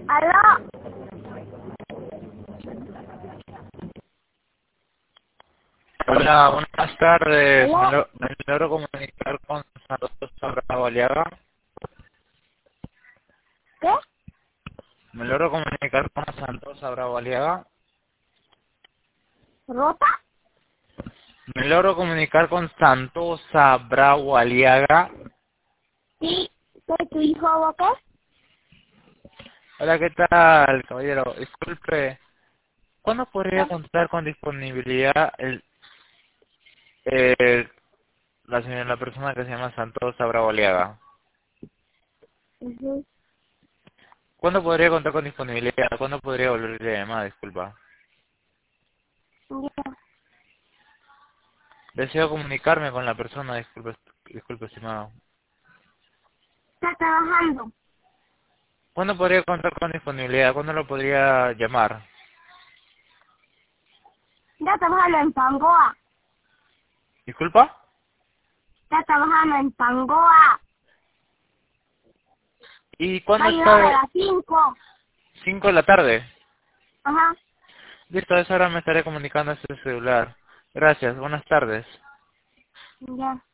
¿Aló? Hola, buenas tardes. ¿Aló? Me logro comunicar con Santos Bravo Aliaga. ¿Qué? Me logro comunicar con Santos Bravo Aliaga. ¿Rota? Me logro comunicar con Santosa Bravo Aliaga. Sí. ¿Soy tu hijo o qué? Hola, ¿qué tal, caballero? Disculpe, ¿cuándo podría ¿Qué? contar con disponibilidad el- la persona que se llama Santosa Bravo Aliaga? Ujú. ¿Cuándo podría contar con disponibilidad? ¿Cuándo podría volverle a llamar? Disculpa. Ya. Deseo comunicarme con la persona, disculpe, estimado. Está trabajando. ¿Cuándo podría contar con disponibilidad? ¿Cuándo lo podría llamar? Está trabajando en Pangoa. ¿Disculpa? Está trabajando en Pangoa. ¿Y Va cuándo a llegar a está? las 5. 5 de la tarde. Ajá. Listo, a esa hora me estaré comunicando a este celular. Gracias, buenas tardes. Ya.